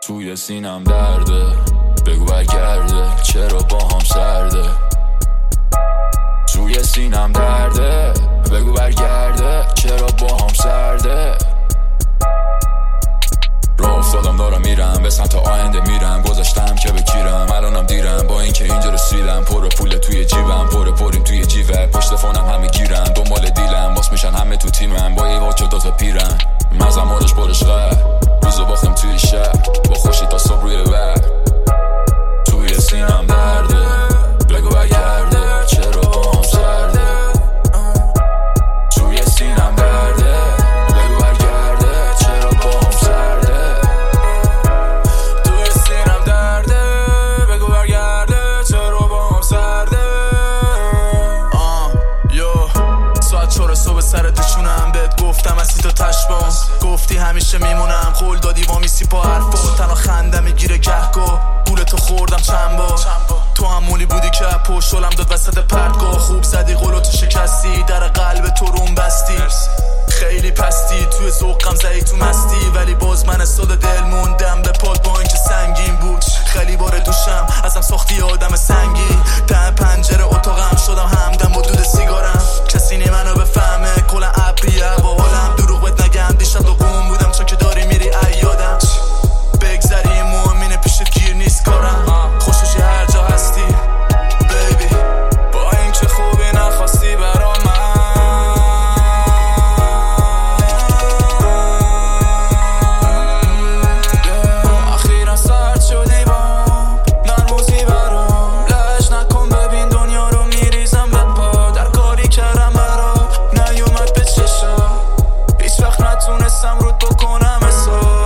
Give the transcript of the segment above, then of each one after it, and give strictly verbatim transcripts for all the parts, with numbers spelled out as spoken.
توی سینم درده، بگو برگرده چرا با هم سرده. توی سینم درده، بگو برگرده چرا با هم سرده. راه افتادم دارم میرم به سمت آینده میرم، گذاشتم که بکیرم الانم دیرم با اینکه اینجا رسیدم. پر پول توی جیبم، پر پریم توی جیوه، پشت فونم همه گیرن دنبال دیلم، باس میشن همه تو تیمم با یه واچ و دوتا پیرن. مزم مارش برش غر روزو باختم توی شهر، با خوشی تا صبح روی بر. توی سینم درده، بگو برگرده چرا با هم سرده. توی سینم درده، بگو برگرده چرا با هم سرده. توی سینم درده، بگو برگرده چرا با هم سرده. آه یو ساعت چهار صبح سر دشونم، بهت گفتم اسی تا تشبام، گفتی همیشه میمونم، قول دادی با میسی پا حرفا، تنها خنده میگیره گهگاه، گولتو خوردم چند بار. تو همونی بودی که پشتولم داد وسط پرتگاه، خوب زدی قولتو شکستی، در قلب تو روم بستی. خیلی پستی توی ذوقم زدی تو مستی، ولی باز من استاد دل موندم به پاد با اینکه سنگین بود. خیلی بار دوشم ازم ساختی آدم سنگی، ته پنجره اتاقم شدم همدم با دود سیگارم. کسی نی منو بفهمه کلا ابریه با حالم، دروغ بهت نگم دیشب تو قوم بودم چون که داری میری ایادم. بگذری مؤمنه پیشت گیر نیست کارم، خوششی هر جا هستی بیبی، با اینکه خوبی نخواستی برا من. اخیرا سرد شدی بام نرموزی برام، لش نکن ببین دنیا رو میریزم به پا. در کاری کردم برا نیومد به چشا، هیچ وقت نتونستم رود بکنم حساب.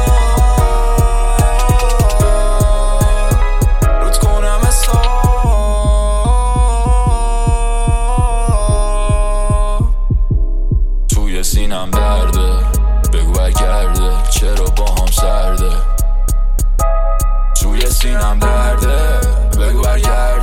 سینم درده، بگو برگرده چرا با هم سرده. توی سینم درده، بگو برگرده